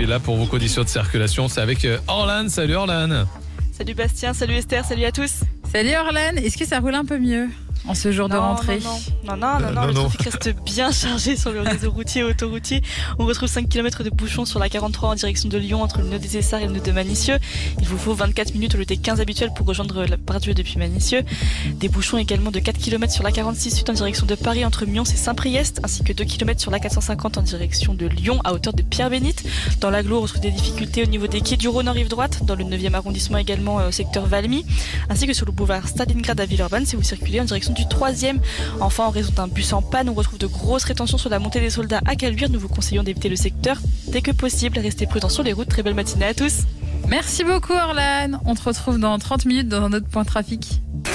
puis là pour vos conditions de circulation, c'est avec Orlan. Salut Orlan. Salut Bastien, salut Esther, salut à tous. Salut Orlan, est-ce que ça roule un peu mieux en ce jour de rentrée? Non, le trafic reste bien chargé sur le réseau routier et autoroutier. On retrouve 5 km de bouchons sur la 43 en direction de Lyon entre le nœud des Essarts et le nœud de Manicieux. Il vous faut 24 minutes au lieu des 15 habituels pour rejoindre la Pardieu depuis Manicieux. Des bouchons également de 4 km sur la 46 sud en direction de Paris entre Mions et Saint-Priest, ainsi que 2 km sur la 450 en direction de Lyon à hauteur de Pierre-Bénite. Dans l'Agglo, on retrouve des difficultés au niveau des quais du Rhône en rive droite, dans le 9e arrondissement également au secteur Valmy, ainsi que sur le boulevard Stalingrad à Villeurbanne si vous circulez en direction du 3e. Enfin, en raison d'un bus en panne, on retrouve de grosses rétentions sur la montée des Soldats à Caluire. Nous vous conseillons d'éviter le secteur dès que possible. Restez prudents sur les routes. Très belle matinée à tous. Merci beaucoup Orlan. On te retrouve dans 30 minutes dans un autre point trafic.